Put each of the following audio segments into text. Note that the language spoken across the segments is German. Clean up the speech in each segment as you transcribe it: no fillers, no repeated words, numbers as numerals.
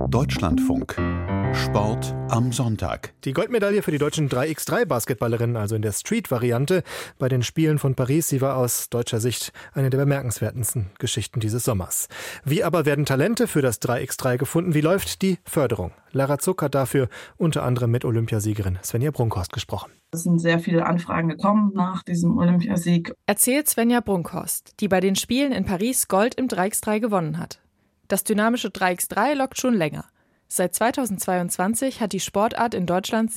Deutschlandfunk. Sport am Sonntag. Die Goldmedaille für die deutschen 3x3-Basketballerinnen, also in der Street-Variante, bei den Spielen von Paris, sie war aus deutscher Sicht eine der bemerkenswertesten Geschichten dieses Sommers. Wie aber werden Talente für das 3x3 gefunden? Wie läuft die Förderung? Lara Zuck hat dafür unter anderem mit Olympiasiegerin Svenja Brunkhorst gesprochen. Es sind sehr viele Anfragen gekommen nach diesem Olympiasieg. Erzählt Svenja Brunkhorst, die bei den Spielen in Paris Gold im 3x3 gewonnen hat. Das dynamische 3x3 lockt schon länger. Seit 2022 hat die Sportart in Deutschland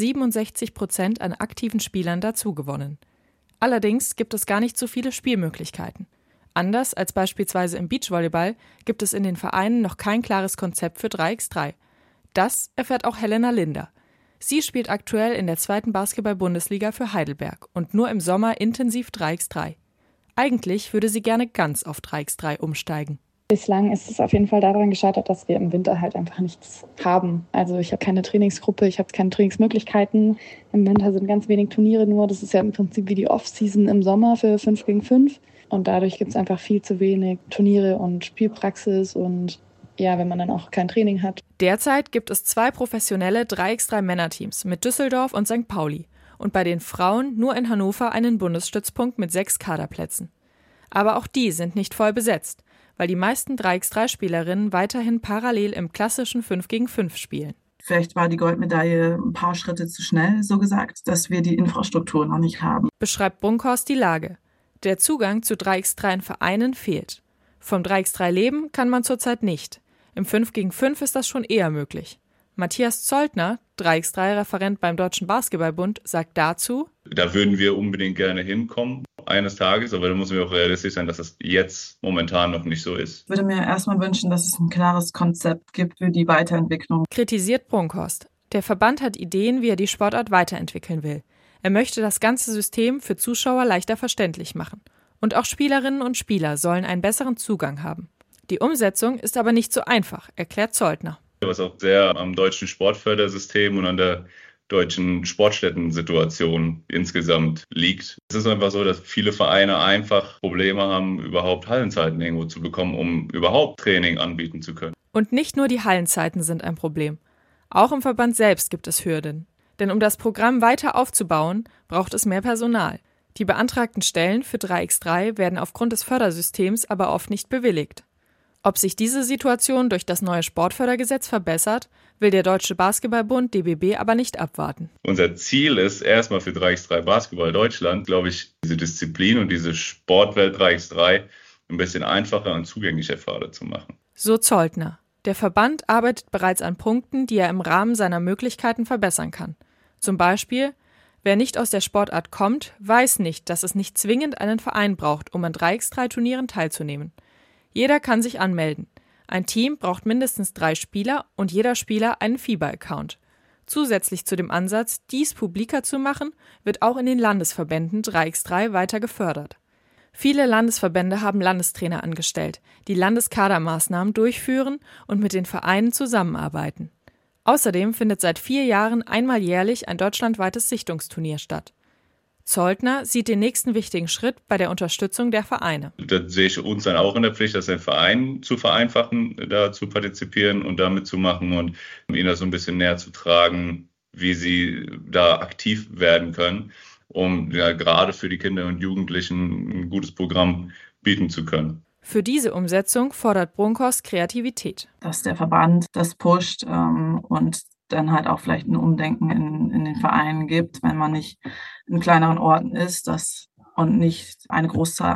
67% an aktiven Spielern dazugewonnen. Allerdings gibt es gar nicht so viele Spielmöglichkeiten. Anders als beispielsweise im Beachvolleyball gibt es in den Vereinen noch kein klares Konzept für 3x3. Das erfährt auch Helena Linder. Sie spielt aktuell in der 2. Basketball-Bundesliga für Heidelberg und nur im Sommer intensiv 3x3. Eigentlich würde sie gerne ganz auf 3x3 umsteigen. Bislang ist es auf jeden Fall daran gescheitert, dass wir im Winter halt einfach nichts haben. Also ich habe keine Trainingsgruppe, ich habe keine Trainingsmöglichkeiten. Im Winter sind ganz wenig Turniere nur. Das ist ja im Prinzip wie die Off-Season im Sommer für 5 gegen 5. Und dadurch gibt es einfach viel zu wenig Turniere und Spielpraxis und ja, wenn man dann auch kein Training hat. Derzeit gibt es 2 professionelle 3x3-Männerteams mit Düsseldorf und St. Pauli und bei den Frauen nur in Hannover einen Bundesstützpunkt mit 6 Kaderplätzen. Aber auch die sind nicht voll besetzt, weil die meisten 3x3-Spielerinnen weiterhin parallel im klassischen 5 gegen 5 spielen. Vielleicht war die Goldmedaille ein paar Schritte zu schnell, so gesagt, dass wir die Infrastruktur noch nicht haben. Beschreibt Brunkhorst die Lage. Der Zugang zu 3x3 in Vereinen fehlt. Vom 3x3 leben kann man zurzeit nicht. Im 5 gegen 5 ist das schon eher möglich. Matthias Zoltner, 3x3-Referent beim Deutschen Basketballbund, sagt dazu: Da würden wir unbedingt gerne hinkommen eines Tages, aber da müssen wir auch realistisch sein, dass das jetzt momentan noch nicht so ist. Ich würde mir erstmal wünschen, dass es ein klares Konzept gibt für die Weiterentwicklung. Kritisiert Brunkhorst. Der Verband hat Ideen, wie er die Sportart weiterentwickeln will. Er möchte das ganze System für Zuschauer leichter verständlich machen. Und auch Spielerinnen und Spieler sollen einen besseren Zugang haben. Die Umsetzung ist aber nicht so einfach, erklärt Zoltner. Was auch sehr am deutschen Sportfördersystem und an der deutschen Sportstätten-Situation insgesamt liegt. Es ist einfach so, dass viele Vereine einfach Probleme haben, überhaupt Hallenzeiten irgendwo zu bekommen, um überhaupt Training anbieten zu können. Und nicht nur die Hallenzeiten sind ein Problem. Auch im Verband selbst gibt es Hürden. Denn um das Programm weiter aufzubauen, braucht es mehr Personal. Die beantragten Stellen für 3x3 werden aufgrund des Fördersystems aber oft nicht bewilligt. Ob sich diese Situation durch das neue Sportfördergesetz verbessert, will der Deutsche Basketballbund DBB aber nicht abwarten. Unser Ziel ist erstmal für 3x3 Basketball Deutschland, glaube ich, diese Disziplin und diese Sportwelt 3x3 ein bisschen einfacher und zugänglicher für alle zu machen. So Zoltner. Der Verband arbeitet bereits an Punkten, die er im Rahmen seiner Möglichkeiten verbessern kann. Zum Beispiel: Wer nicht aus der Sportart kommt, weiß nicht, dass es nicht zwingend einen Verein braucht, um an 3x3-Turnieren teilzunehmen. Jeder kann sich anmelden. Ein Team braucht mindestens 3 Spieler und jeder Spieler einen FIBA-Account. Zusätzlich zu dem Ansatz, dies publiker zu machen, wird auch in den Landesverbänden 3x3 weiter gefördert. Viele Landesverbände haben Landestrainer angestellt, die Landeskadermaßnahmen durchführen und mit den Vereinen zusammenarbeiten. Außerdem findet seit 4 Jahren einmal jährlich ein deutschlandweites Sichtungsturnier statt. Zoltner sieht den nächsten wichtigen Schritt bei der Unterstützung der Vereine. Da sehe ich uns dann auch in der Pflicht, das den Verein zu vereinfachen, da zu partizipieren und da mitzumachen und ihnen das so ein bisschen näher zu tragen, wie sie da aktiv werden können, um ja gerade für die Kinder und Jugendlichen ein gutes Programm bieten zu können. Für diese Umsetzung fordert Brunkhorst Kreativität. Dass der Verband das pusht und dann halt auch vielleicht ein Umdenken in den Vereinen gibt, wenn man nicht in kleineren Orten ist und nicht eine Großzahl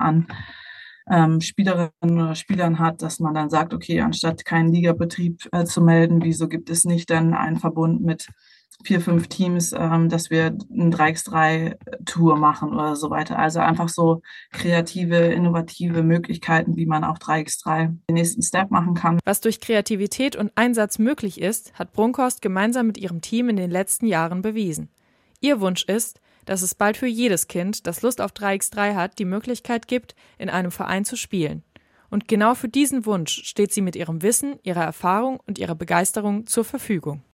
an Spielerinnen oder Spielern hat, dass man dann sagt, okay, anstatt keinen Ligabetrieb zu melden, wieso gibt es nicht dann einen Verbund mit 4, 5 Teams, dass wir eine 3x3-Tour machen oder so weiter. Also einfach so kreative, innovative Möglichkeiten, wie man auch 3x3 den nächsten Step machen kann. Was durch Kreativität und Einsatz möglich ist, hat Brunkhorst gemeinsam mit ihrem Team in den letzten Jahren bewiesen. Ihr Wunsch ist, dass es bald für jedes Kind, das Lust auf 3x3 hat, die Möglichkeit gibt, in einem Verein zu spielen. Und genau für diesen Wunsch steht sie mit ihrem Wissen, ihrer Erfahrung und ihrer Begeisterung zur Verfügung.